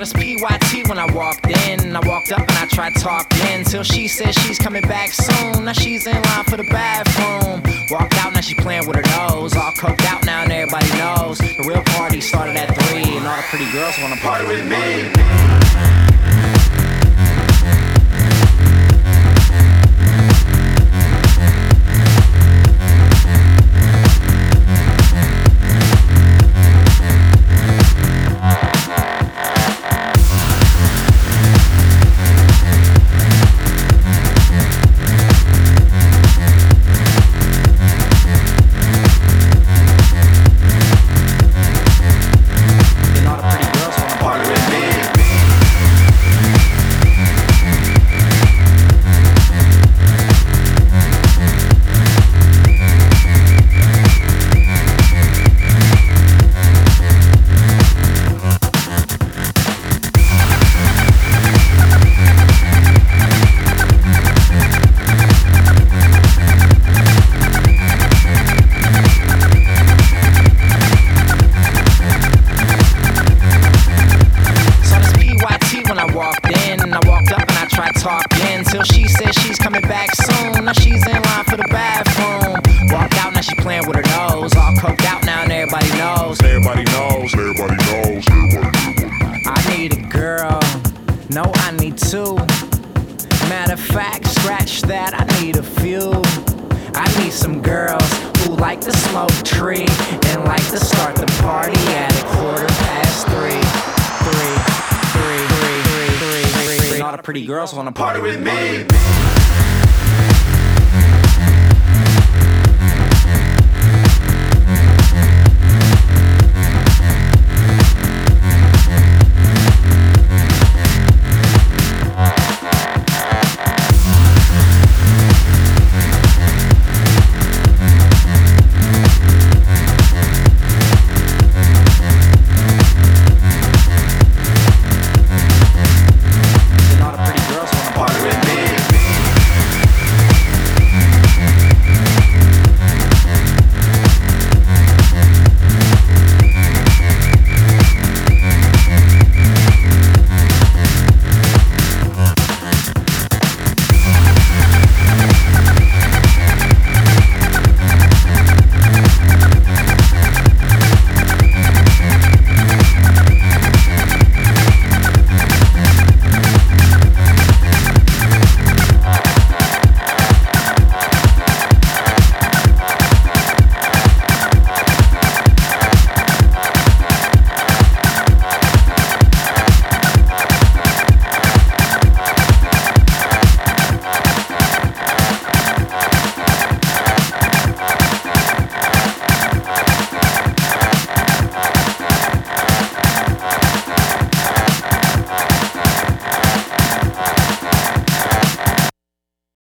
this PYT when I walked in. I walked up and I tried talking till she said she's coming back soon. Now she's in line for the bathroom. Walked out, now she playing with her nose. All coked out now and everybody knows the real party started at 3 and all the pretty girls wanna party with me. Till she said she's coming back soon. Now she's in line for the bathroom. Walked out, now she playing with her nose. All coked out now and everybody knows. Everybody knows, everybody knows, I need a girl, no I need two. Matter of fact, scratch that, I need a few. I need some girls who like to smoke tree and like to start the party at 3:15. All the pretty girls wanna party with me.